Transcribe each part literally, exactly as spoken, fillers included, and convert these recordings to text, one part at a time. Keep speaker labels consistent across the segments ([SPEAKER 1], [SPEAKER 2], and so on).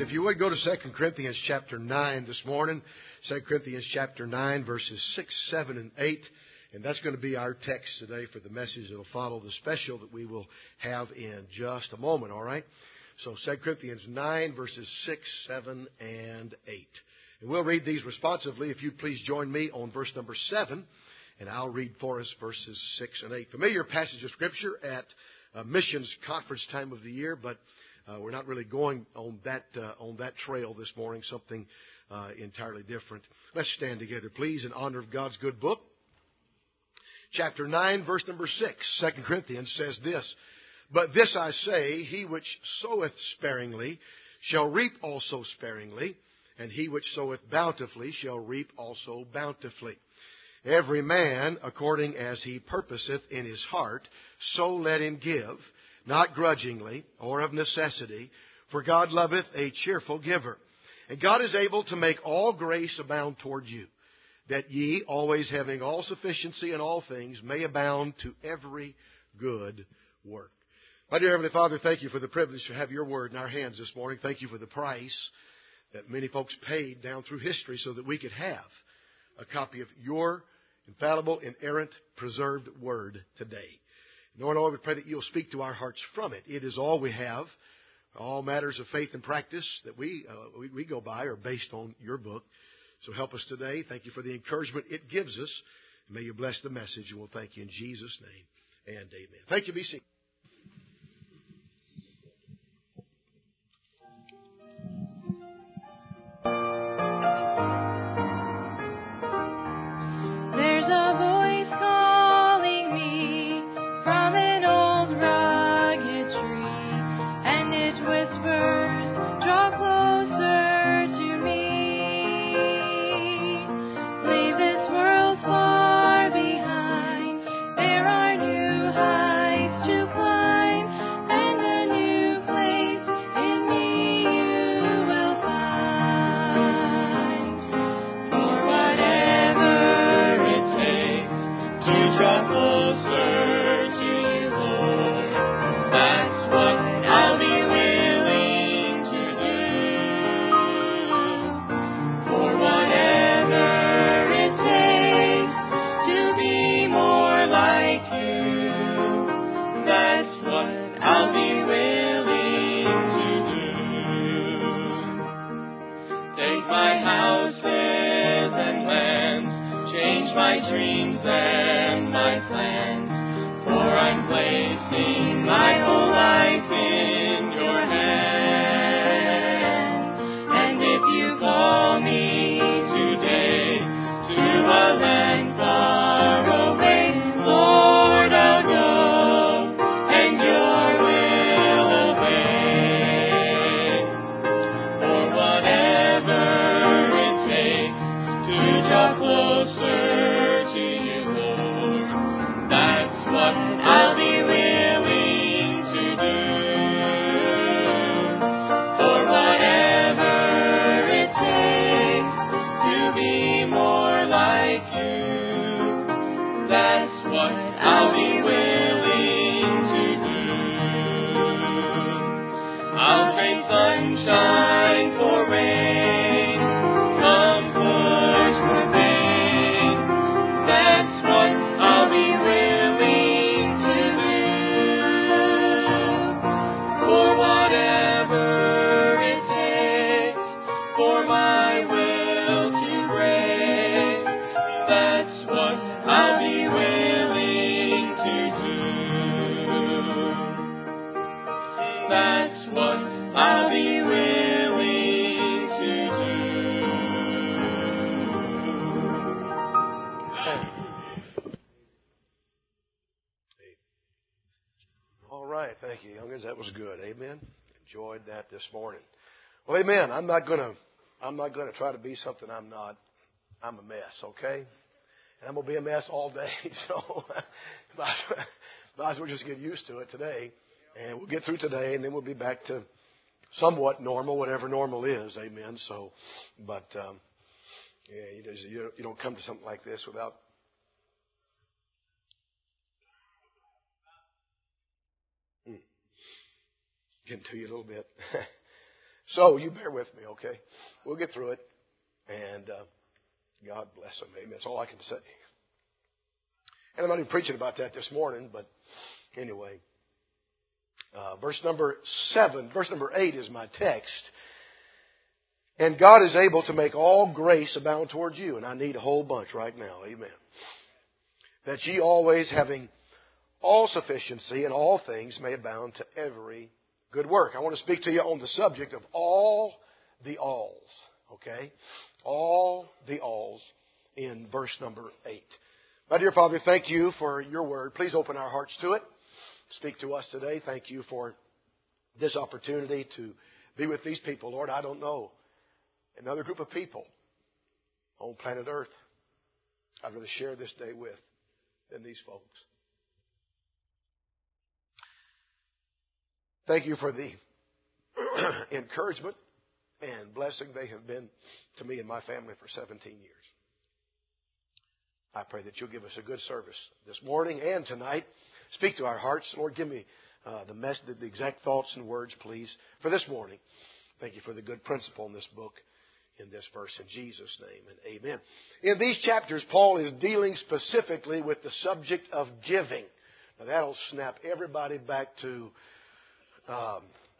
[SPEAKER 1] if you would go to Second Corinthians chapter nine this morning. Second Corinthians chapter nine, verses six, seven, and eight. And that's going to be our text today for the message that will follow the special that we will have in just a moment, all right? So Second Corinthians nine, verses six, seven, and eight. And we'll read these responsively. If you'd please join me on verse number seven, and I'll read for us verses six and eight. Familiar passage of Scripture at a missions conference time of the year, but uh, we're not really going on that uh, on that trail this morning, something uh, entirely different. Let's stand together, please, in honor of God's good book. Chapter nine, verse number six, Second Corinthians says this, "But this I say, he which soweth sparingly shall reap also sparingly, and he which soweth bountifully shall reap also bountifully. Every man according as he purposeth in his heart, so let him give, not grudgingly or of necessity, for God loveth a cheerful giver. And God is able to make all grace abound toward you, that ye, always having all sufficiency in all things, may abound to every good work." My dear Heavenly Father, thank you for the privilege to have your word in our hands this morning. Thank you for the price that many folks paid down through history so that we could have a copy of your infallible, inerrant, preserved word today. Lord, Lord, we pray that you'll speak to our hearts from it. It is all we have. All matters of faith and practice that we, uh, we, we go by are based on your book. So help us today. Thank you for the encouragement it gives us. May you bless the message, and we'll thank you in Jesus' name and amen. Thank you. Be seated.
[SPEAKER 2] There's a voice calling me from an old rugged tree, and it whispers, "Draw closer to me. Leave this world far behind. There are new heights to climb, and a new place in me you will find. For whatever it takes to draw closer to you, Lord, that's what I'll be willing to do. For whatever it takes to be more like you, that's what I'll be willing to do. Take my houses and lands, change my dreams and my plans, for I'm placing my whole life in your hands. And if you call me today to a land far away, Lord, I'll go, and your will obey. For whatever it takes to draw closer to you, Lord, that's what I'll be willing to do. For whatever it takes to be more like you, that's what I'll be willing to do. I'll trade sunshine for rain, comfort for pain. That's what I'll be willing to do. For whatever it takes for my will to break, that's what I'll be willing to do. That's what I'll be willing to do.
[SPEAKER 1] All right. Thank you, youngers. That was good. Amen. Enjoyed that this morning. Well, amen. I'm not gonna I'm not gonna try to be something I'm not. I'm a mess, okay? And I'm gonna be a mess all day. So might might as well just get used to it today. And we'll get through today, and then we'll be back to somewhat normal, whatever normal is. Amen. So, but um, yeah, you, just, you you don't come to something like this without. Hmm. Getting to you a little bit. So you bear with me, okay? We'll get through it. And uh, God bless them. Amen. That's all I can say. And I'm not even preaching about that this morning, but anyway. Uh, verse number seven, verse number eight is my text. And God is able to make all grace abound towards you. And I need a whole bunch right now. Amen. That ye always having all sufficiency in all things may abound to every good work. I want to speak to you on the subject of all the alls. Okay? All the alls in verse number eight. My dear Father, thank you for your word. Please open our hearts to it. Speak to us today. Thank you for this opportunity to be with these people. Lord, I don't know another group of people on planet Earth I'd rather share this day with than these folks. Thank you for the encouragement and blessing they have been to me and my family for seventeen years. I pray that you'll give us a good service this morning and tonight. Speak to our hearts. Lord, give me uh, the, mess, the exact thoughts and words, please, for this morning. Thank you for the good principle in this book, in this verse, in Jesus' name, and amen. In these chapters, Paul is dealing specifically with the subject of giving. Now, that'll snap everybody back to, um,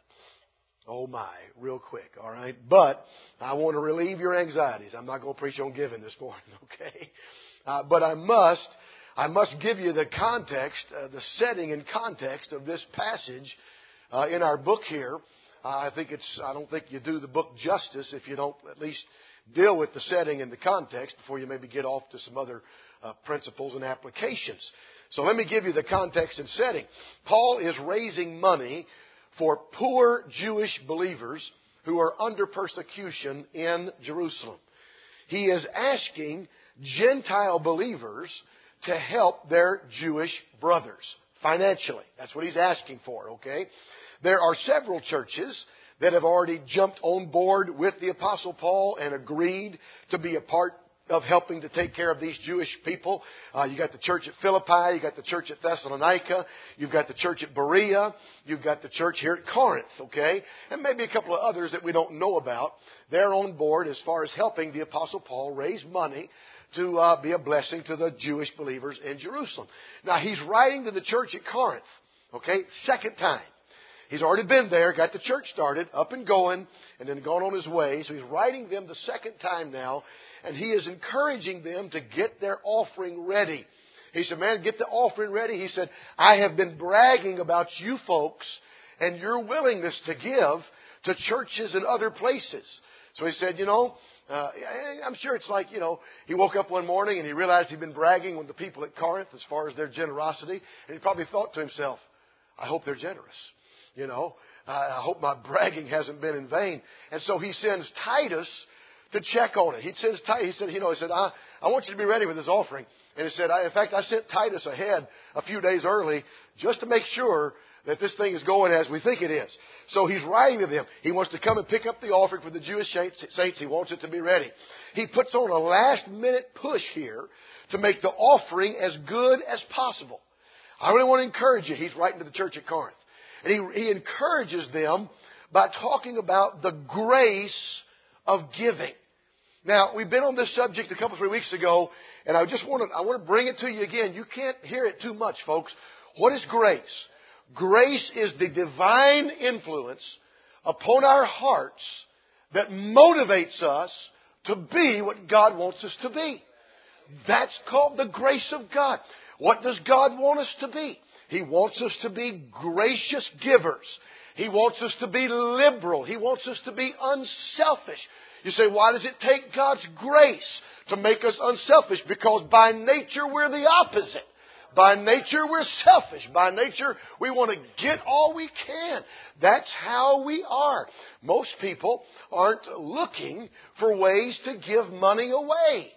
[SPEAKER 1] oh my, real quick, all right? But I want to relieve your anxieties. I'm not going to preach on giving this morning, okay? Uh, but I must, I must give you the context, uh, the setting and context of this passage uh, in our book here. Uh, I think it's, I don't think you do the book justice if you don't at least deal with the setting and the context before you maybe get off to some other uh, principles and applications. So let me give you the context and setting. Paul is raising money for poor Jewish believers who are under persecution in Jerusalem. He is asking Gentile believers to help their Jewish brothers financially. That's what he's asking for, okay? There are several churches that have already jumped on board with the Apostle Paul and agreed to be a part of helping to take care of these Jewish people. Uh, you got the church at Philippi, you got the church at Thessalonica, you've got the church at Berea, you've got the church here at Corinth, okay? And maybe a couple of others that we don't know about. They're on board as far as helping the Apostle Paul raise money to uh, be a blessing to the Jewish believers in Jerusalem. Now, he's writing to the church at Corinth, okay, second time. He's already been there, got the church started, up and going, and then gone on his way. So he's writing them the second time now, and he is encouraging them to get their offering ready. He said, man, get the offering ready. He said, I have been bragging about you folks and your willingness to give to churches and other places. So he said, you know, Uh, I'm sure it's like, you know, he woke up one morning and he realized he'd been bragging with the people at Corinth as far as their generosity. And he probably thought to himself, I hope they're generous. You know, I hope my bragging hasn't been in vain. And so he sends Titus to check on it. He sends Titus, he said, you know, he said, I, I want you to be ready with this offering. And he said, I, in fact, I sent Titus ahead a few days early just to make sure that this thing is going as we think it is. So he's writing to them. He wants to come and pick up the offering for the Jewish saints. He wants it to be ready. He puts on a last-minute push here to make the offering as good as possible. I really want to encourage you. He's writing to the church at Corinth. And he, he encourages them by talking about the grace of giving. Now, we've been on this subject a couple, three weeks ago, and I just want to, I want to bring it to you again. You can't hear it too much, folks. What is grace? Grace is the divine influence upon our hearts that motivates us to be what God wants us to be. That's called the grace of God. What does God want us to be? He wants us to be gracious givers. He wants us to be liberal. He wants us to be unselfish. You say, why does it take God's grace to make us unselfish? Because by nature we're the opposite. By nature, we're selfish. By nature, we want to get all we can. That's how we are. Most people aren't looking for ways to give money away.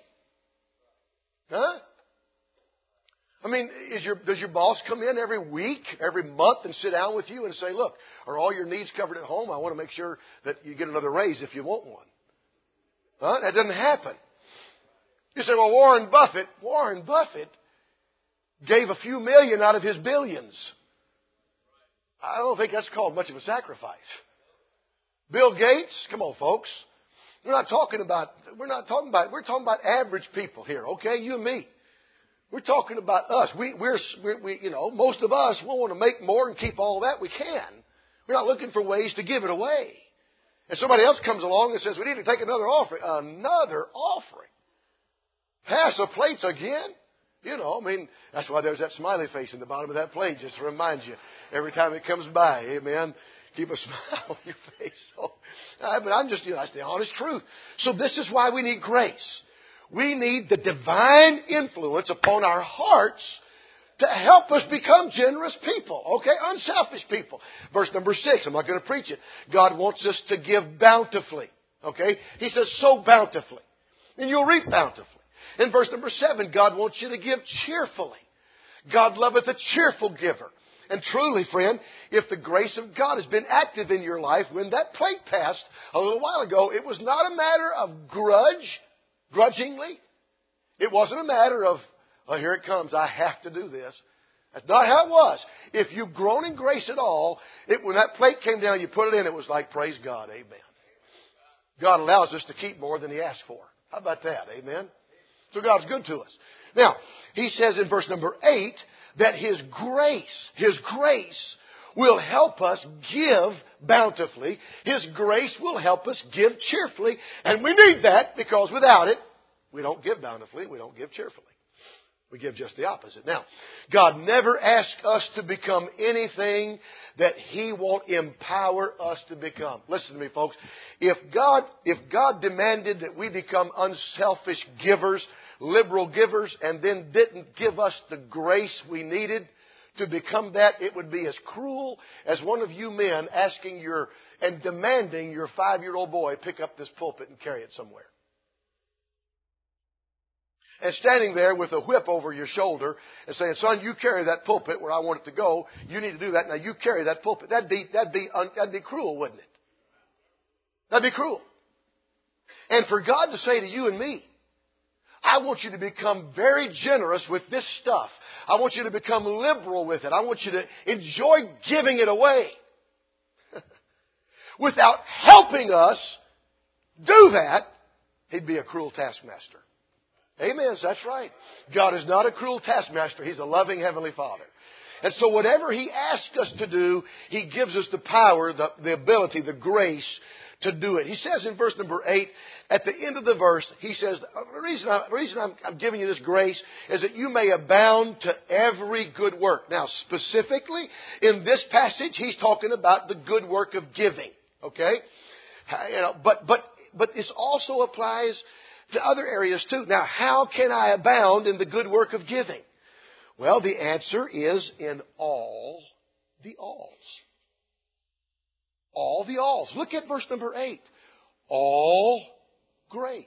[SPEAKER 1] Huh? I mean, is your, does your boss come in every week, every month, and sit down with you and say, look, are all your needs covered at home? I want to make sure that you get another raise if you want one. Huh? That doesn't happen. You say, well, Warren Buffett, Warren Buffett gave a few million out of his billions. I don't think that's called much of a sacrifice. Bill Gates, come on, folks. We're not talking about, we're not talking about, we're talking about average people here, okay? You and me. We're talking about us. We, we're, we're we, you know, most of us, we want to make more and keep all that we can. We're not looking for ways to give it away. And somebody else comes along and says, we need to take another offering. Another offering? Pass the plates again? You know, I mean, that's why there's that smiley face in the bottom of that plate, just to remind you every time it comes by. Amen. Keep a smile on your face. So, I mean, I'm just, you know, that's the honest truth. So this is why we need grace. We need the divine influence upon our hearts to help us become generous people. Okay? Unselfish people. Verse number six. I'm not going to preach it. God wants us to give bountifully. Okay? He says, sow bountifully. And you'll reap bountifully. In verse number seven, God wants you to give cheerfully. God loveth a cheerful giver. And truly, friend, if the grace of God has been active in your life, when that plate passed a little while ago, it was not a matter of grudge, grudgingly. It wasn't a matter of, oh, here it comes, I have to do this. That's not how it was. If you've grown in grace at all, it, when that plate came down, you put it in, it was like, praise God, amen. God allows us to keep more than He asked for. How about that, amen? So God's good to us. Now, He says in verse number eight that His grace, His grace will help us give bountifully. His grace will help us give cheerfully. And we need that because without it, we don't give bountifully, we don't give cheerfully. We give just the opposite. Now, God never asked us to become anything that He won't empower us to become. Listen to me, folks. If God, if God demanded that we become unselfish givers, liberal givers, and then didn't give us the grace we needed to become that, it would be as cruel as one of you men asking your and demanding your five-year-old boy pick up this pulpit and carry it somewhere. And standing there with a whip over your shoulder and saying, son, you carry that pulpit where I want it to go. You need to do that. Now you carry that pulpit. That'd be, that'd be, that'd be cruel, wouldn't it? That'd be cruel. And for God to say to you and me, I want you to become very generous with this stuff. I want you to become liberal with it. I want you to enjoy giving it away. Without helping us do that, He'd be a cruel taskmaster. Amen. That's right. God is not a cruel taskmaster. He's a loving Heavenly Father. And so whatever He asks us to do, He gives us the power, the, the ability, the grace to do it. He says in verse number eight, at the end of the verse, He says, the reason, I, the reason I'm, I'm giving you this grace is that you may abound to every good work. Now, specifically, in this passage, He's talking about the good work of giving. Okay? You know, but, but, but this also applies to other areas too. Now, how can I abound in the good work of giving? Well, the answer is in all the alls. All the alls. Look at verse number eight. All grace.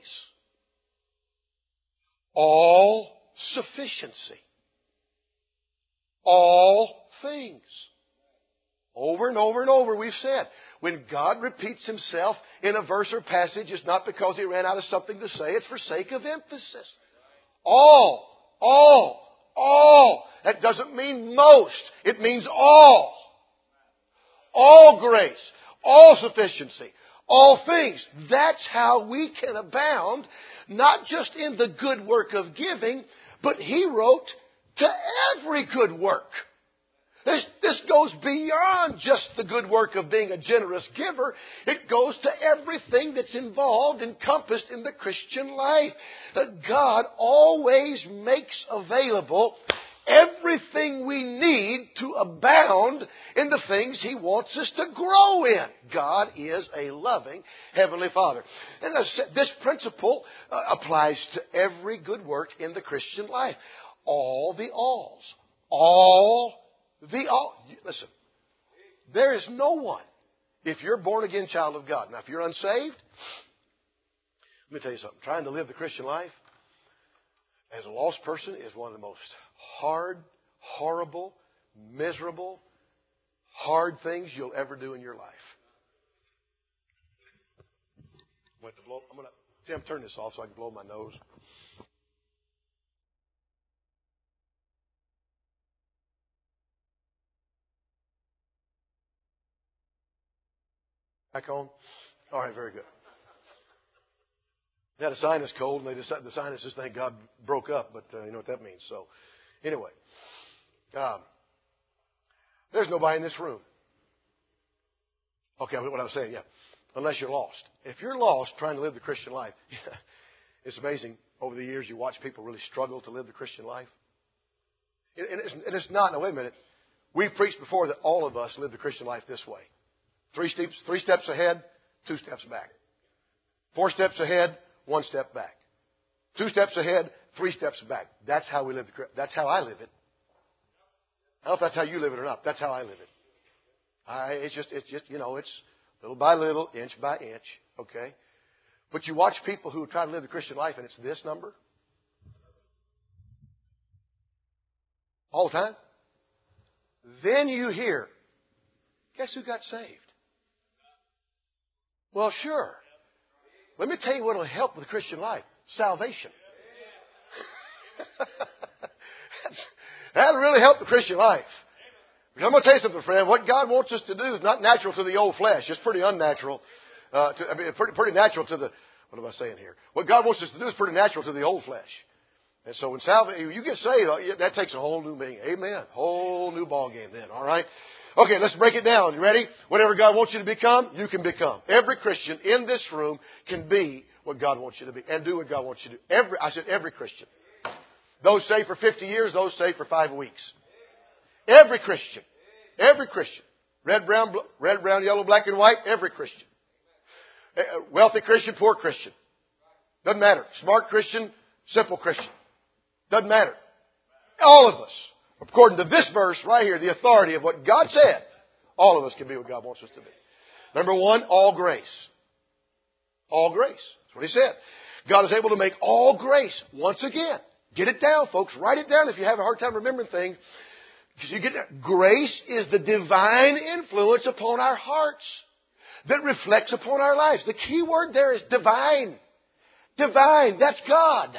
[SPEAKER 1] All sufficiency. All things. Over and over and over we've said, when God repeats Himself in a verse or passage, it's not because He ran out of something to say. It's for sake of emphasis. All. All. All. That doesn't mean most. It means all. All grace. All sufficiency. All things. That's how we can abound, not just in the good work of giving, but He wrote to every good work. This, this goes beyond just the good work of being a generous giver. It goes to everything that's involved, encompassed in the Christian life. That God always makes available everything we need to abound in the things He wants us to grow in. God is a loving Heavenly Father. And as I said, this principle uh, applies to every good work in the Christian life. All the alls. All The all, listen, there is no one, if you're a born again child of God. Now, if you're unsaved, let me tell you something. Trying to live the Christian life as a lost person is one of the most hard, horrible, miserable, hard things you'll ever do in your life. I'm going to blow, I'm going to, see, I'm turning this off so I can blow my nose. Back on? All right, very good. They had a sinus cold, and they decided the sinuses, thank God, broke up, but uh, you know what that means. So, anyway, um, there's nobody in this room. Okay, what I was saying, yeah, unless you're lost. If you're lost trying to live the Christian life, it's amazing. Over the years, you watch people really struggle to live the Christian life. And it's, and it's not, now wait a minute, we've preached before that all of us live the Christian life this way. Three steps, three steps ahead, two steps back. Four steps ahead, one step back. Two steps ahead, three steps back. That's how we live the That's how I live it. I don't know if that's how you live it or not. That's how I live it. I, it's just, it's just, you know, it's little by little, inch by inch, okay? But you watch people who try to live the Christian life and it's this number. All the time. Then you hear, guess who got saved? Well, sure. Let me tell you what will help with the Christian life. Salvation. That'll really help the Christian life. Because I'm going to tell you something, friend. What God wants us to do is not natural to the old flesh. It's pretty unnatural. Uh, to, I mean, pretty, pretty natural to the, what am I saying here? What God wants us to do is pretty natural to the old flesh. And so when salvation, you get saved, that takes a whole new meaning. Amen. Whole new ball game then. All right. Okay, let's break it down. You ready? Whatever God wants you to become, you can become. Every Christian in this room can be what God wants you to be and do what God wants you to do. Every, I said every Christian. Those saved for fifty years, those saved for five weeks. Every Christian. Every Christian. Red, brown, bl- red, brown, yellow, black, and white. Every Christian. Wealthy Christian, poor Christian. Doesn't matter. Smart Christian, simple Christian. Doesn't matter. All of us, according to this verse right here, the authority of what God said, all of us can be what God wants us to be. Number one, all grace. All grace. That's what He said. God is able to make all grace once again. Get it down, folks. Write it down if you have a hard time remembering things. Because you get that. Grace is the divine influence upon our hearts that reflects upon our lives. The key word there is divine. Divine. That's God.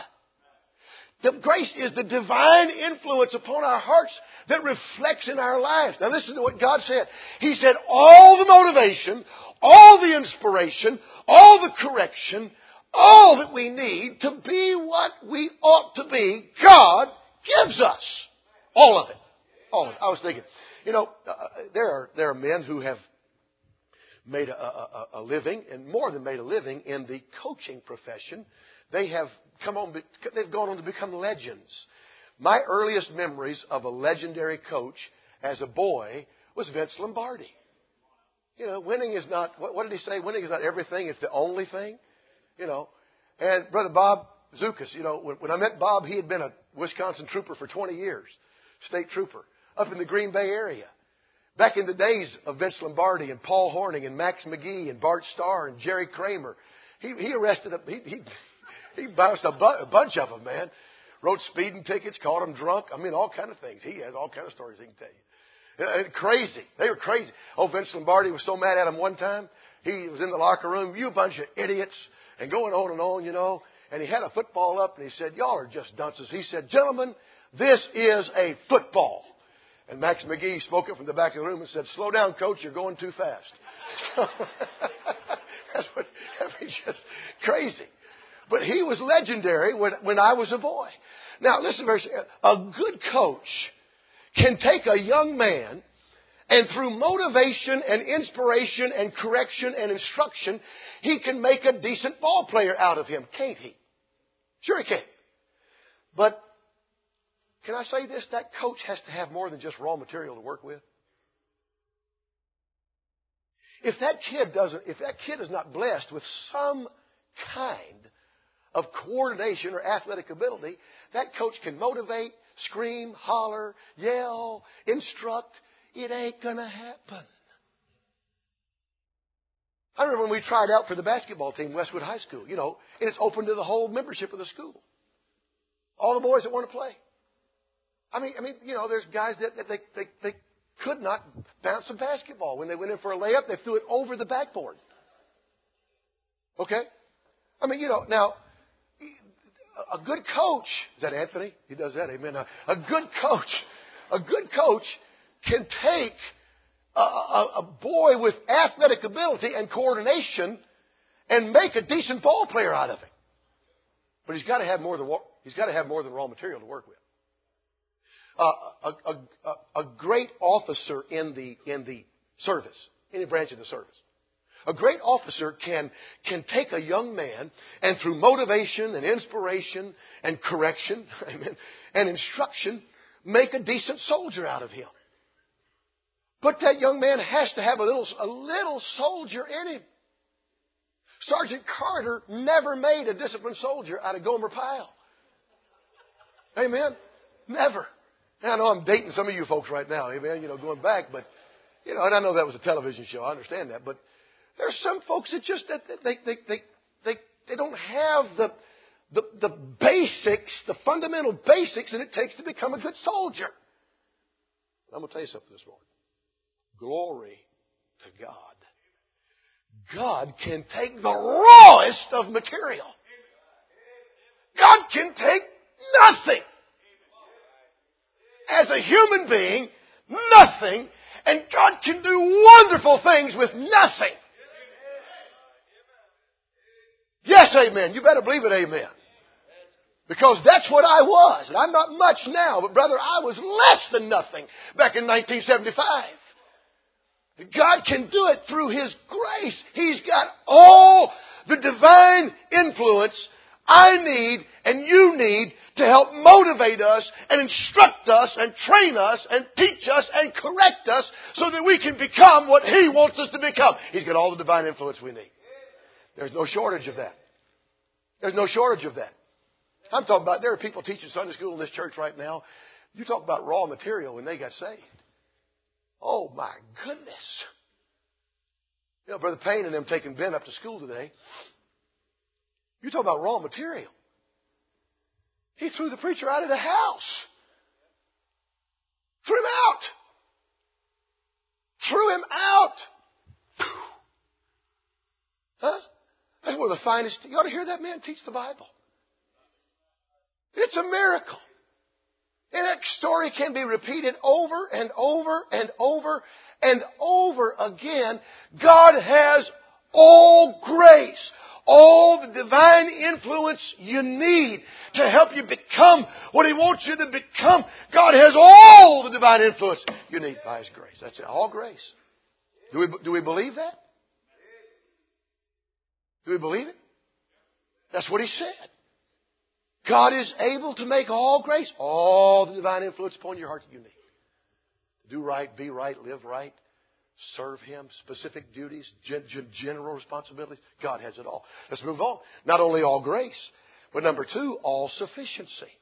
[SPEAKER 1] The grace is the divine influence upon our hearts that reflects in our lives. Now listen to what God said. He said all the motivation, all the inspiration, all the correction, all that we need to be what we ought to be, God gives us. All of it. All of it. I was thinking, you know, uh, there are there are men who have made a, a, a living, and more than made a living, in the coaching profession. They have come on, they've gone on to become legends. My earliest memories of a legendary coach as a boy was Vince Lombardi. You know, winning is not, what, what did he say? Winning is not everything, it's the only thing. You know, and Brother Bob Zukas, you know, when, when I met Bob, he had been a Wisconsin trooper for twenty years, state trooper, up in the Green Bay area. Back in the days of Vince Lombardi and Paul Horning and Max McGee and Bart Starr and Jerry Kramer, he, he arrested, a, he, he, he bounced a, bu- a bunch of them, man. Wrote speeding tickets, caught them drunk. I mean, all kind of things. He has all kind of stories he can tell you. Uh, crazy. They were crazy. Oh, Vince Lombardi was so mad at him one time. He was in the locker room, you bunch of idiots, and going on and on, you know. And he had a football up, and he said, y'all are just dunces. He said, gentlemen, this is a football. And Max McGee spoke up from the back of the room and said, slow down, coach, you're going too fast. That's what, I mean, just crazy. But he was legendary when, when I was a boy. Now, listen very a good coach can take a young man and through motivation and inspiration and correction and instruction, he can make a decent ball player out of him, can't he? Sure he can. But can I say this? That coach has to have more than just raw material to work with. If that kid doesn't, if that kid is not blessed with some kind of coordination or athletic ability, that coach can motivate, scream, holler, yell, instruct. It ain't gonna happen. I remember when we tried out for the basketball team, Westwood High School, you know, and it's open to the whole membership of the school. All the boys that want to play. I mean, I mean, you know, there's guys that, that they, they, they could not bounce a basketball. When they went in for a layup, they threw it over the backboard. Okay? I mean, you know, now, a good coach, is that Anthony? He does that, amen. A good coach, a good coach can take a, a, a boy with athletic ability and coordination and make a decent ball player out of him. But he's got to have more than he's got to have more than raw material to work with. Uh, a, a, a, a great officer in the in the service, any branch of the service. A great officer can can take a young man and through motivation and inspiration and correction amen, and instruction make a decent soldier out of him. But that young man has to have a little a little soldier in him. Sergeant Carter never made a disciplined soldier out of Gomer Pyle. Amen. Never. Now, I know I'm dating some of you folks right now. Amen. You know, going back, but you know, and I know that was a television show. I understand that, but there's some folks that just that they they they they they don't have the the the basics, the fundamental basics that it takes to become a good soldier. I'm going to tell you something this morning. Glory to God. God can take the rawest of material. God can take nothing. As a human being, nothing, and God can do wonderful things with nothing. Yes, amen. You better believe it, amen. Because that's what I was. And I'm not much now, but brother, I was less than nothing back in nineteen seventy-five. God can do it through His grace. He's got all the divine influence I need and you need to help motivate us and instruct us and train us and teach us and correct us so that we can become what He wants us to become. He's got all the divine influence we need. There's no shortage of that. There's no shortage of that. I'm talking about, there are people teaching Sunday school in this church right now. You talk about raw material when they got saved. Oh my goodness. You know, Brother Payne and them taking Ben up to school today. You talk about raw material. He threw the preacher out of the house. Threw him out. Threw him out. Huh? That's one of the finest. You ought to hear that man teach the Bible. It's a miracle. And that story can be repeated over and over and over and over again. God has all grace, all the divine influence you need to help you become what He wants you to become. God has all the divine influence you need by His grace. That's it. All grace. Do we, do we believe that? Do we believe it? That's what He said. God is able to make all grace, all the divine influence upon your heart that you need. Do right, be right, live right, serve Him, specific duties, gen- gen- general responsibilities. God has it all. Let's move on. Not only all grace, but number two, all sufficiency.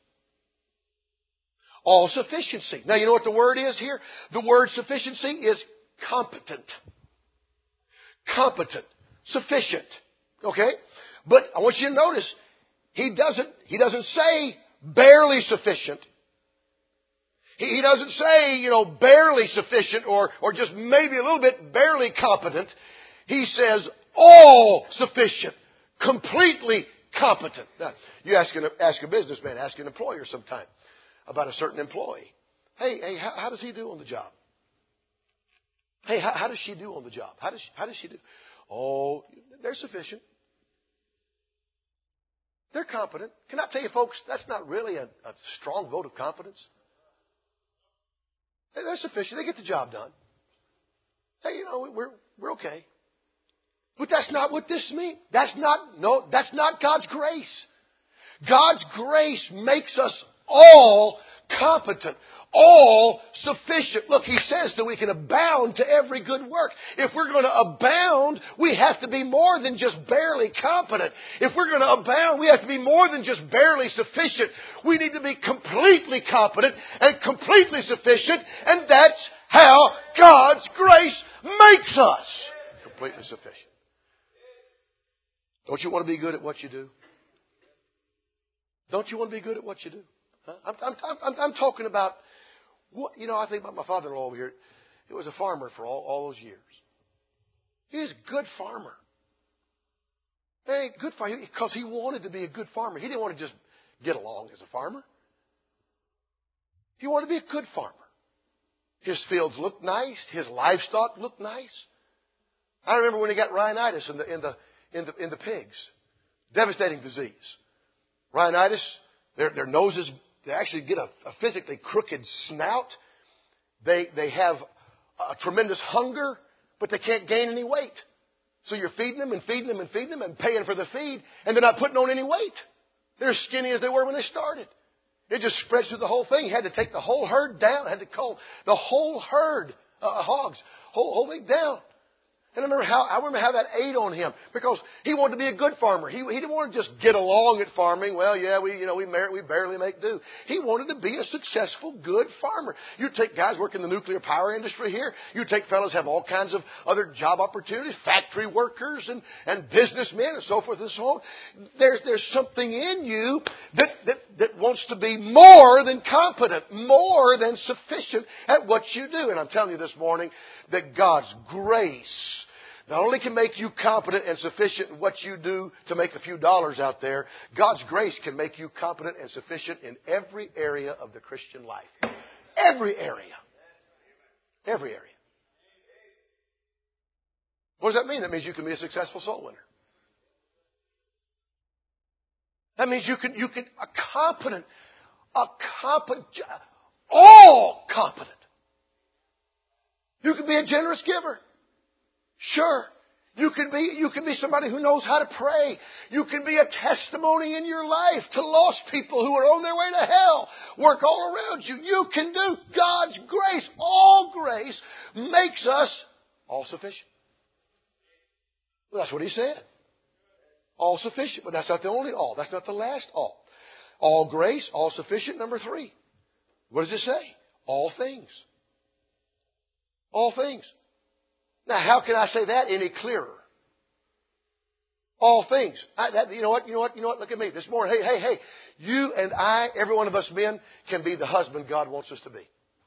[SPEAKER 1] All sufficiency. Now, you know what the word is here? The word sufficiency is competent. Competent. Sufficient. Okay? But I want you to notice, He doesn't, He doesn't say barely sufficient. He, he doesn't say, you know, barely sufficient or, or just maybe a little bit barely competent. He says all sufficient. Completely competent. Now, you ask, an, ask a businessman, ask an employer sometime about a certain employee. Hey, hey, how, how does he do on the job? Hey, how, how does she do on the job? How does, how does she do? Oh, they're sufficient. They're competent. Can I tell you, folks, that's not really a, a strong vote of confidence. They're sufficient. They get the job done. Hey, you know, we're we're okay. But that's not what this means. That's not no. That's not God's grace. God's grace makes us all competent, all sufficient. Look, He says that we can abound to every good work. If we're going to abound, we have to be more than just barely competent. If we're going to abound, we have to be more than just barely sufficient. We need to be completely competent and completely sufficient, and that's how God's grace makes us completely sufficient. Don't you want to be good at what you do? Don't you want to be good at what you do? Huh? I'm, I'm, I'm, I'm talking about, what, you know, I think about my father-in-law over here. He was a farmer for all, all those years. He was a good farmer. Hey, good farmer because he wanted to be a good farmer. He didn't want to just get along as a farmer. He wanted to be a good farmer. His fields looked nice. His livestock looked nice. I remember when he got rhinitis in the in the in the in the pigs, devastating disease. Rhinitis, their their noses, they actually get a, a physically crooked snout. They they have a tremendous hunger, but they can't gain any weight. So you're feeding them and feeding them and feeding them and paying for the feed, and they're not putting on any weight. They're as skinny as they were when they started. It just spreads through the whole thing. He had to take the whole herd down. Had to call the whole herd, uh, hogs, whole, whole thing down. And I remember how I remember how that ate on him, because he wanted to be a good farmer. He he didn't want to just get along at farming. Well, yeah, we you know we mar- we barely make do. He wanted to be a successful, good farmer. You take guys work in the nuclear power industry here. You take fellows have all kinds of other job opportunities, factory workers and and businessmen and so forth and so on. There's there's something in you that that that wants to be more than competent, more than sufficient at what you do. And I'm telling you this morning that God's grace not only can make you competent and sufficient in what you do to make a few dollars out there, God's grace can make you competent and sufficient in every area of the Christian life. Every area. Every area. What does that mean? That means you can be a successful soul winner. That means you can, you can, a competent, a competent, all competent. You can be a generous giver. Sure. You can be, you can be somebody who knows how to pray. You can be a testimony in your life to lost people who are on their way to hell. Work all around you. You can do God's grace. All grace makes us all sufficient. Well, that's what He said. All sufficient. But that's not the only all. That's not the last all. All grace, all sufficient. Number three. What does it say? All things. All things. Now, how can I say that any clearer? All things. I, that, you know what? You know what? You know what? Look at me this morning. Hey, hey, hey. You and I, every one of us men, can be the husband God wants us to be.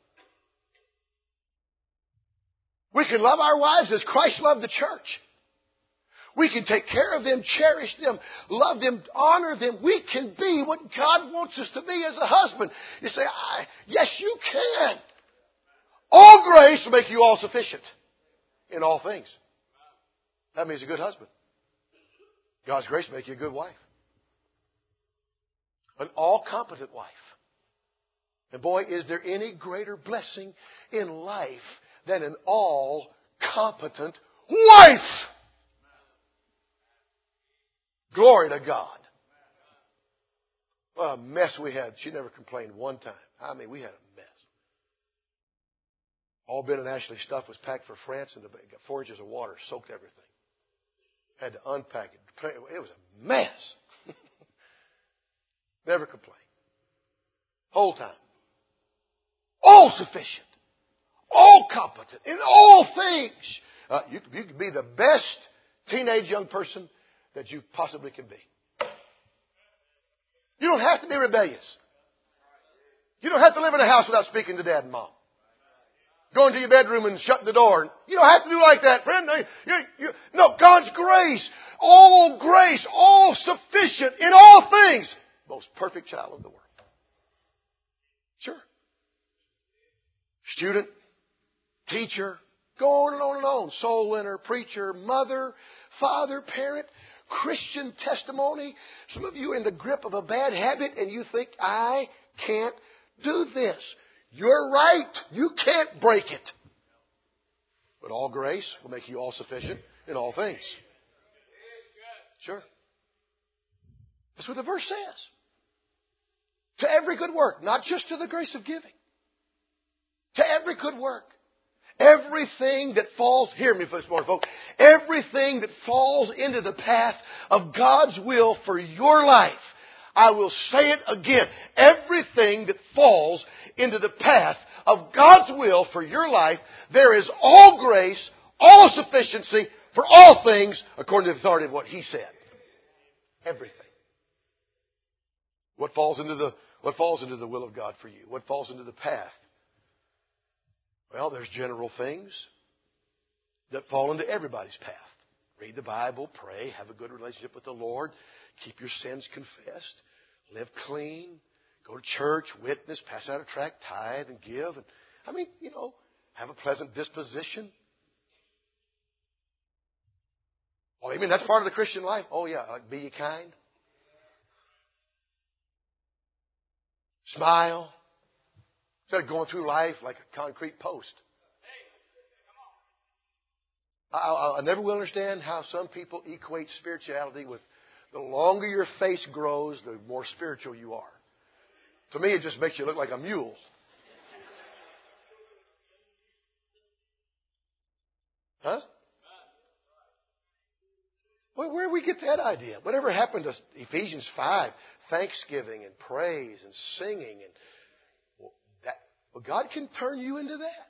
[SPEAKER 1] We can love our wives as Christ loved the church. We can take care of them, cherish them, love them, honor them. We can be what God wants us to be as a husband. You say, I, yes, you can. All grace will make you all sufficient in all things. That means a good husband. God's grace will make you a good wife. An all-competent wife. And boy, is there any greater blessing in life than an all-competent wife? Glory to God. What a mess we had. She never complained one time. I mean, we had a mess. All Ben and Ashley's stuff was packed for France, and the four inches of water soaked everything. Had to unpack it. It was a mess. Never complained. Whole time. All sufficient. All competent. In all things. Uh, you, you can be the best teenage young person that you possibly can be. You don't have to be rebellious. You don't have to live in a house without speaking to Dad and Mom. Go into your bedroom and shut the door. You don't have to do like that, friend. You, you, no, God's grace, all grace, all sufficient in all things. Most perfect child of the world. Sure. Student, teacher, go on and on and on. Soul winner, preacher, mother, father, parent, Christian testimony. Some of you are in the grip of a bad habit and you think, I can't do this. You're right. You can't break it. But all grace will make you all sufficient in all things. Sure. That's what the verse says. To every good work, not just to the grace of giving. To every good work. Everything that falls, hear me this morning, folks. Everything that falls into the path of God's will for your life. I will say it again. Everything that falls into the path of God's will for your life, there is all grace, all sufficiency for all things according to the authority of what He said. Everything. What falls into the what falls into the will of God for you? What falls into the path? Well, there's general things that fall into everybody's path. Read the Bible, pray, have a good relationship with the Lord, keep your sins confessed, live clean, go to church, witness, pass out a tract, tithe, and give. And I mean, you know, Have a pleasant disposition. Oh, you mean that's part of the Christian life? Oh, yeah. Like, be ye kind. Smile. Instead of going through life like a concrete post. I, I, I never will understand how some people equate spirituality with the longer your face grows, the more spiritual you are. To me, it just makes you look like a mule. Huh? Well, where do we get that idea? Whatever happened to Ephesians five? Thanksgiving and praise and singing. and well, that, well, God can turn you into that.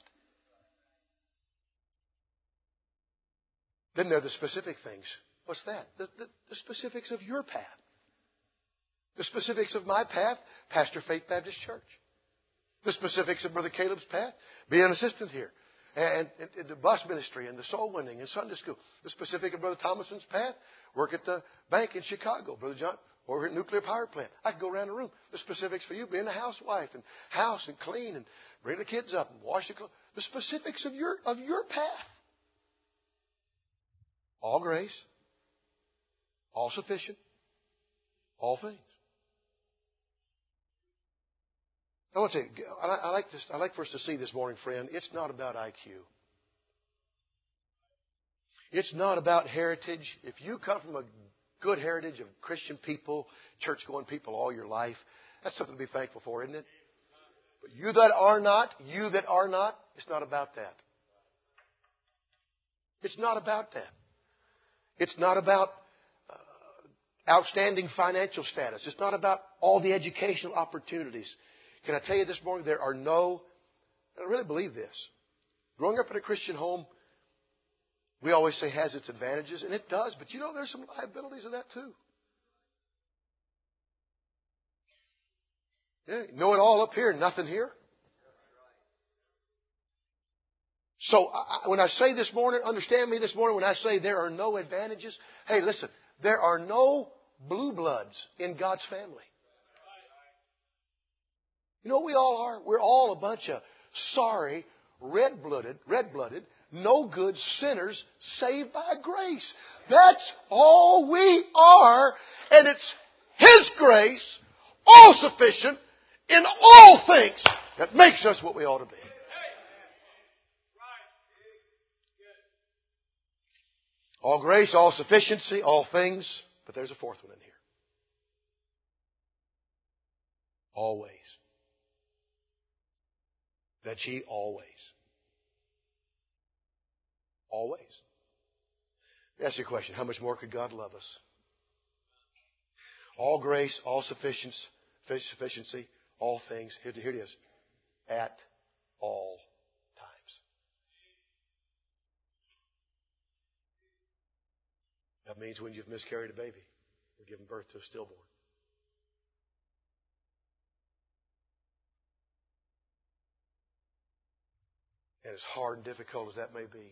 [SPEAKER 1] Then there are the specific things. What's that? The, the, the specifics of your path. The specifics of my path, Pastor Faith Baptist Church. The specifics of Brother Caleb's path, be an assistant here. And, and, and the bus ministry and the soul winning and Sunday school. The specific of Brother Thomason's path, work at the bank in Chicago. Brother John, over at nuclear power plant. I could go around the room. The specifics for you, being a housewife and house and clean and bring the kids up and wash the clothes. The specifics of your of your path. All grace, all sufficient, all things. I want to say, I like this. I like for us to see this morning, friend. It's not about I Q. It's not about heritage. If you come from a good heritage of Christian people, church-going people all your life, that's something to be thankful for, isn't it? But you that are not, you that are not, it's not about that. It's not about that. It's not about uh, outstanding financial status. It's not about all the educational opportunities. Can I tell you this morning, there are no, I really believe this. Growing up in a Christian home, we always say has its advantages, and it does, but you know there's some liabilities of that too. Yeah, know it all up here, nothing here. So I, when I say this morning, understand me this morning, when I say there are no advantages, hey, listen, there are no blue bloods in God's family. You know what we all are? We're all a bunch of sorry, red-blooded, red-blooded, no good sinners saved by grace. That's all we are, and it's His grace, all sufficient, in all things, that makes us what we ought to be. All grace, all sufficiency, all things, but there's a fourth one in here. Always. That ye always. Always. Let me ask you a question. How much more could God love us? All grace, all sufficiency, all things. Here, here it is. At all times. That means when you've miscarried a baby or given birth to a stillborn. And as hard and difficult as that may be,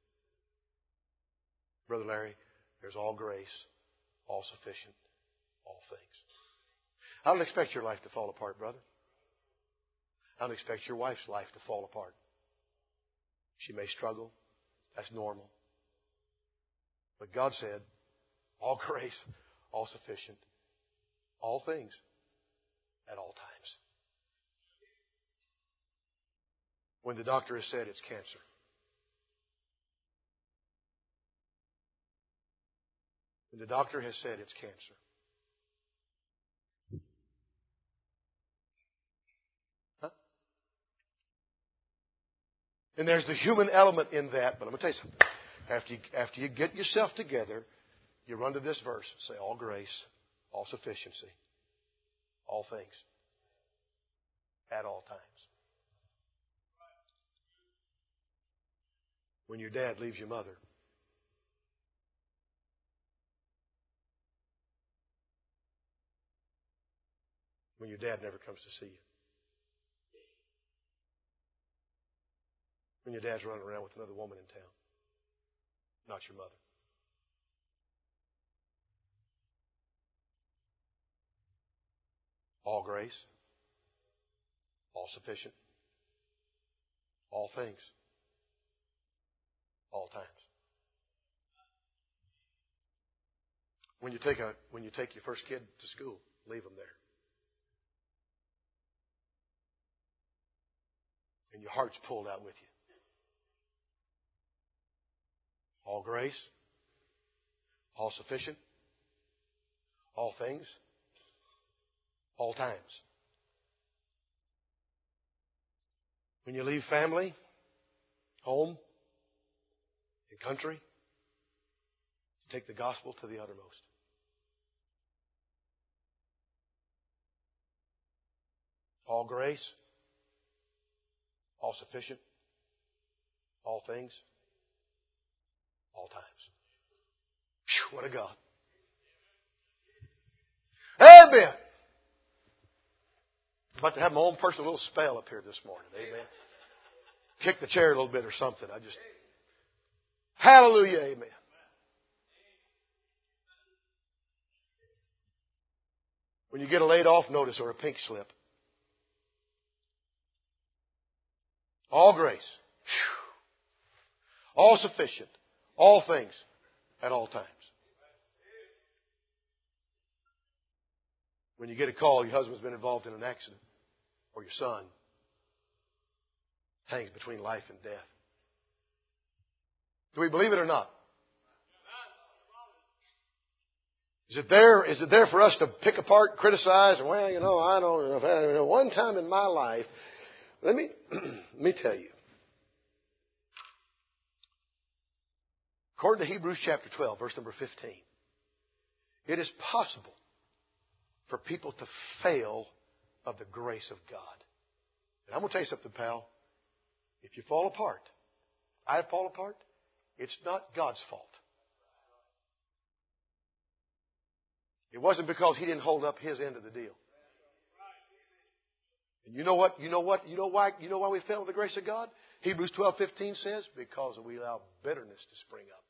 [SPEAKER 1] Brother Larry, there's all grace, all sufficient, all things. I don't expect your life to fall apart, brother. I don't expect your wife's life to fall apart. She may struggle. That's normal. But God said, all grace, all sufficient, all things, at all times. When the doctor has said it's cancer. When the doctor has said it's cancer. Huh? And there's the human element in that, but I'm going to tell you something. After you, after you get yourself together, you run to this verse. Say, all grace, all sufficiency, all things, at all times. When your dad leaves your mother, when your dad never comes to see you, when your dad's running around with another woman in town, not your mother. All grace, all sufficient, all things, All times. When you take a when you take your first kid to school, leave them there. And your heart's pulled out with you. All grace, all sufficient, all things, all times. When you leave family, home, and country, take the gospel to the uttermost. All grace, all sufficient, all things, all times. Whew, what a God. Amen. I'm about to have my own personal little spell up here this morning. Amen. Kick the chair a little bit or something. I just... Hallelujah. Amen. When you get a laid off notice or a pink slip, all grace, all sufficient, all things, at all times. When you get a call, your husband's been involved in an accident, or your son hangs between life and death. Do we believe it or not? Is it there? Is it there for us to pick apart, criticize, and well, you know, I don't know. One time in my life, let me let me tell you. According to Hebrews chapter twelve, verse number fifteen, it is possible for people to fail of the grace of God. And I'm going to tell you something, pal. If you fall apart, I fall apart, it's not God's fault. It wasn't because He didn't hold up His end of the deal. And you know what? You know what? You know why? You know why we fail with the grace of God? Hebrews twelve fifteen says, because we allow bitterness to spring up.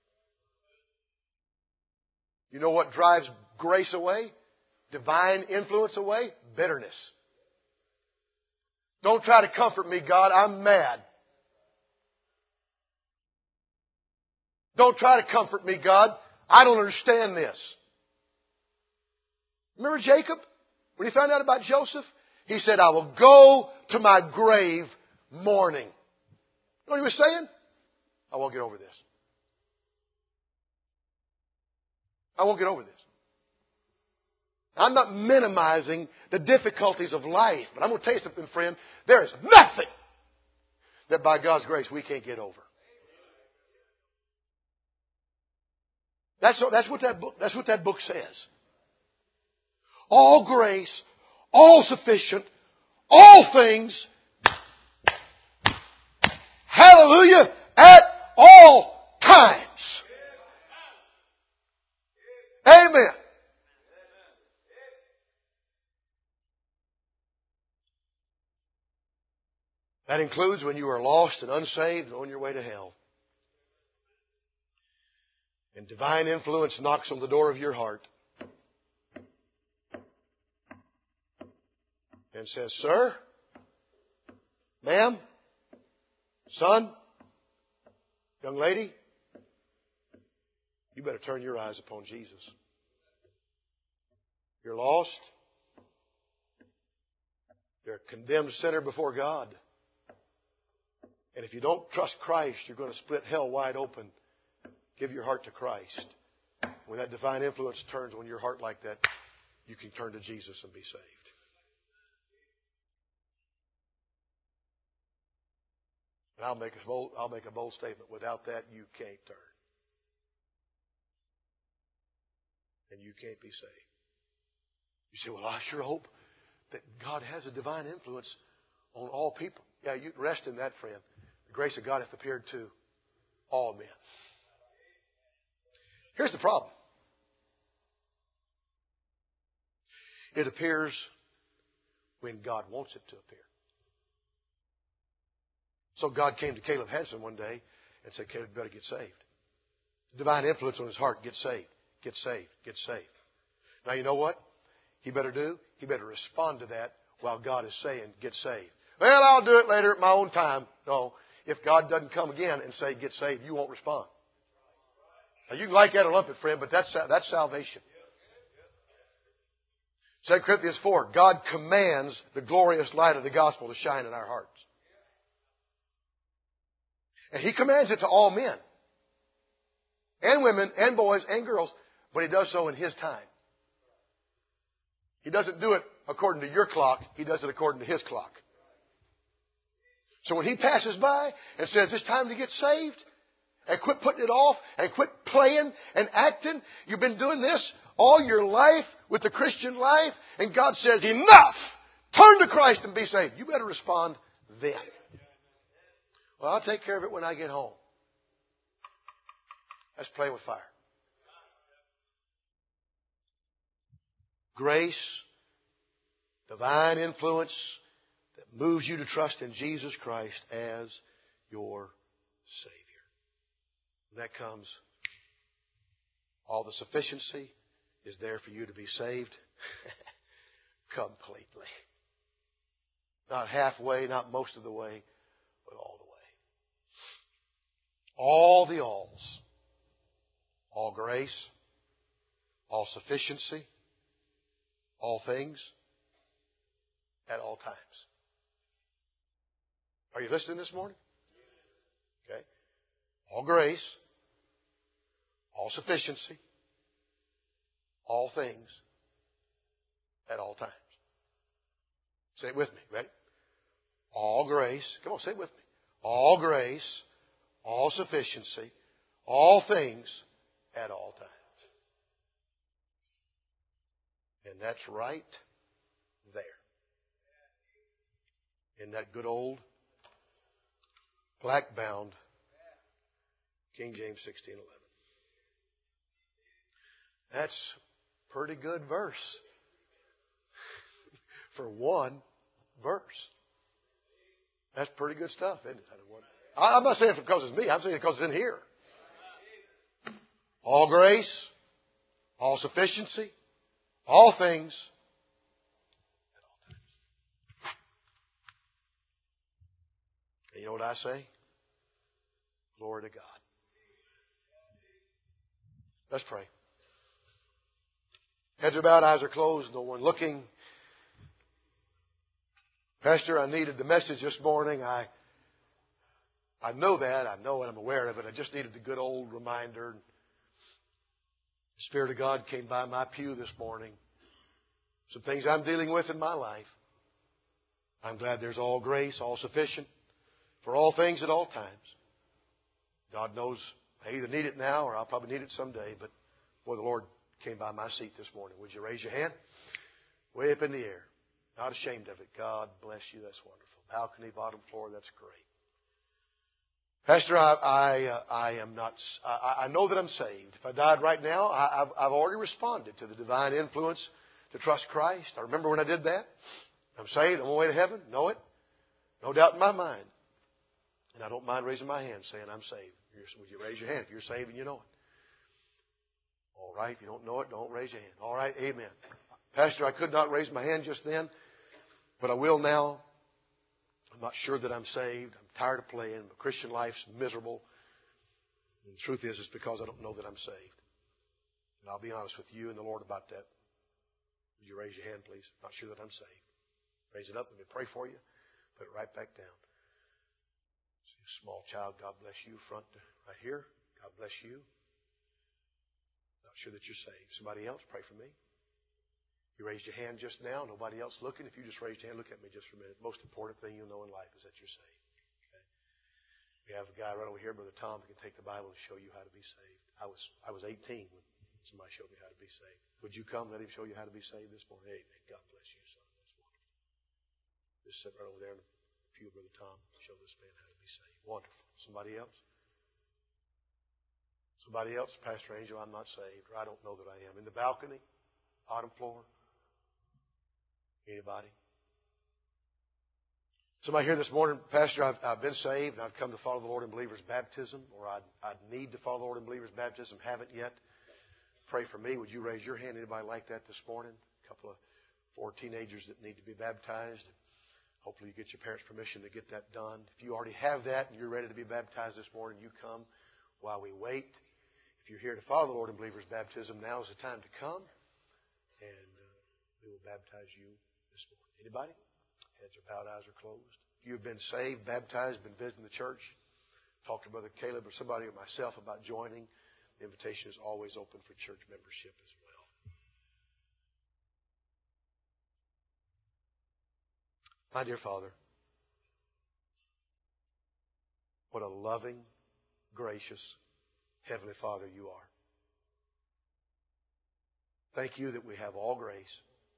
[SPEAKER 1] You know what drives grace away? Divine influence away? Bitterness. Don't try to comfort me, God. I'm mad. Don't try to comfort me, God. I don't understand this. Remember Jacob? When he found out about Joseph? He said, I will go to my grave mourning. You know what he was saying? I won't get over this. I won't get over this. I'm not minimizing the difficulties of life, but I'm going to tell you something, friend. There is nothing that by God's grace we can't get over. That's, that's what that book, that's what that book says. All grace, all sufficient, all things, hallelujah, at all times. Amen. That includes when you are lost and unsaved and on your way to hell. And divine influence knocks on the door of your heart and says, sir, ma'am, son, young lady, you better turn your eyes upon Jesus. You're lost. You're a condemned sinner before God. And if you don't trust Christ, you're going to split hell wide open. Give your heart to Christ. When that divine influence turns on your heart like that, you can turn to Jesus and be saved. And I'll make a bold, I'll make a bold statement. Without that, you can't turn. And you can't be saved. You say, well, I sure hope that God has a divine influence on all people. Yeah, you rest in that, friend. The grace of God hath appeared to all men. Here's the problem. It appears when God wants it to appear. So God came to Caleb Hansen one day and said, Caleb, you better get saved. Divine influence on his heart, get saved, get saved, get saved. Now you know what he better do? He better respond to that while God is saying, get saved. Well, I'll do it later at my own time. No. if God doesn't come again and say, get saved, you won't respond. Now, you can like that or lump it, friend, but that's, that's salvation. Second Corinthians four, God commands the glorious light of the gospel to shine in our hearts. And He commands it to all men. And women, and boys, and girls. But He does so in His time. He doesn't do it according to your clock. He does it according to His clock. So when He passes by and says, it's time to get saved, and quit putting it off, and quit playing and acting, you've been doing this all your life with the Christian life, and God says, enough! Turn to Christ and be saved. You better respond then. Well, I'll take care of it when I get home. Let's play with fire. Grace, divine influence that moves you to trust in Jesus Christ as your Savior. And that comes, all the sufficiency is there for you to be saved completely. Not halfway, not most of the way, but all the way. All the alls. All grace, all sufficiency, all things, at all times. Are you listening this morning? Okay. All grace, all sufficiency, all things, at all times. Say it with me. Ready? All grace. Come on, say it with me. All grace, all sufficiency, all things, at all times. And that's right there. In that good old black-bound King James sixteen eleven. That's a pretty good verse for one verse. That's pretty good stuff, isn't it? I'm not saying it because it's me. I'm saying it because it's in here. All grace, all sufficiency, all things, at all times. And you know what I say? Glory to God. Let's pray. Heads are bowed, eyes are closed, no one looking. Pastor, I needed the message this morning. I I know that. I know it. I'm aware of it. I just needed the good old reminder. The Spirit of God came by my pew this morning. Some things I'm dealing with in my life. I'm glad there's all grace, all sufficient for all things at all times. God knows I either need it now or I'll probably need it someday. But boy, the Lord came by my seat this morning. Would you raise your hand? Way up in the air. Not ashamed of it. God bless you. That's wonderful. Balcony, bottom floor. That's great. Pastor, I I, uh, I am not. I, I know that I'm saved. If I died right now, I, I've, I've already responded to the divine influence to trust Christ. I remember when I did that. I'm saved. I'm on my way to heaven. Know it. No doubt in my mind. And I don't mind raising my hand saying I'm saved. You're, would you raise your hand if you're saved and you know it? All right. If you don't know it, don't raise your hand. All right. Amen. Pastor, I could not raise my hand just then, but I will now. I'm not sure that I'm saved. I'm tired of playing. My Christian life's miserable. And the truth is, it's because I don't know that I'm saved. And I'll be honest with you and the Lord about that. Would you raise your hand, please? I'm not sure that I'm saved. Raise it up. Let me pray for you. Put it right back down. See a small child. God bless you. Front to right here. God bless you. Not sure that you're saved. Somebody else, pray for me. You raised your hand just now. Nobody else looking. If you just raised your hand, look at me just for a minute. The most important thing you'll know in life is that you're saved. Okay? We have a guy right over here, Brother Tom, who can take the Bible and show you how to be saved. I was I was eighteen when somebody showed me how to be saved. Would you come? Let him show you how to be saved this morning. Amen. God bless you, son. That's wonderful. Just sit right over there in the pew, Brother Tom. Show this man how to be saved. Wonderful. Somebody else? Somebody else? Pastor Angel, I'm not saved. Or I don't know that I am. In the balcony? Bottom floor? Anybody? Somebody here this morning, Pastor, I've, I've been saved and I've come to follow the Lord in believer's baptism, or I'd, I'd need to follow the Lord in believer's baptism, haven't yet. Pray for me. Would you raise your hand? Anybody like that this morning? A couple of four teenagers that need to be baptized. Hopefully you get your parents' permission to get that done. If you already have that and you're ready to be baptized this morning, you come while we wait. If you're here to follow the Lord in believer's baptism, now is the time to come. And uh, we will baptize you this morning. Anybody? Heads are bowed, eyes are closed. If you've been saved, baptized, been visiting the church, talk to Brother Caleb or somebody or myself about joining. The invitation is always open for church membership as well. My dear Father, what a loving, gracious, Heavenly Father you are. Thank you that we have all grace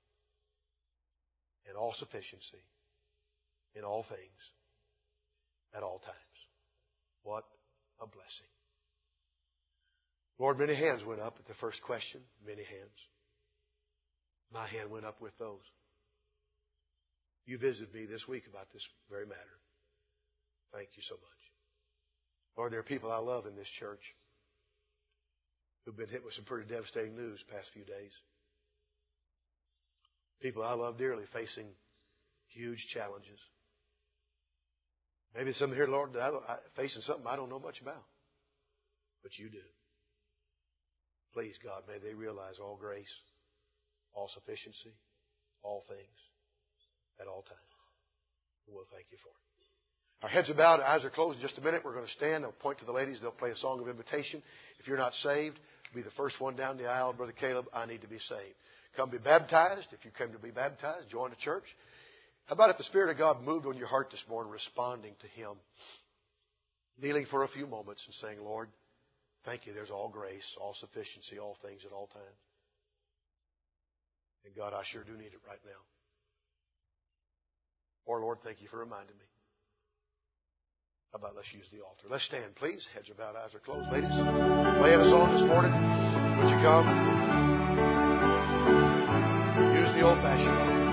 [SPEAKER 1] and all sufficiency in all things at all times. What a blessing. Lord, many hands went up at the first question. Many hands. My hand went up with those. You visited me this week about this very matter. Thank you so much. Lord, there are people I love in this church who've been hit with some pretty devastating news the past few days. People I love dearly facing huge challenges. Maybe some here, Lord, that I, facing something I don't know much about. But you do. Please, God, may they realize all grace, all sufficiency, all things, at all times. And we'll thank you for it. Our heads are bowed, eyes are closed. In just a minute, we're going to stand. They'll point to the ladies. They'll play a song of invitation. If you're not saved, be the first one down the aisle. Brother Caleb, I need to be saved. Come be baptized. If you came to be baptized, join the church. How about if the Spirit of God moved on your heart this morning, responding to Him, kneeling for a few moments and saying, Lord, thank you. There's all grace, all sufficiency, all things at all times. And God, I sure do need it right now. Or Lord, thank you for reminding me. How about let's use the altar? Let's stand, please. Heads are bowed, eyes are closed. Ladies, playing a song this morning. Would you come? Use the old-fashioned altar.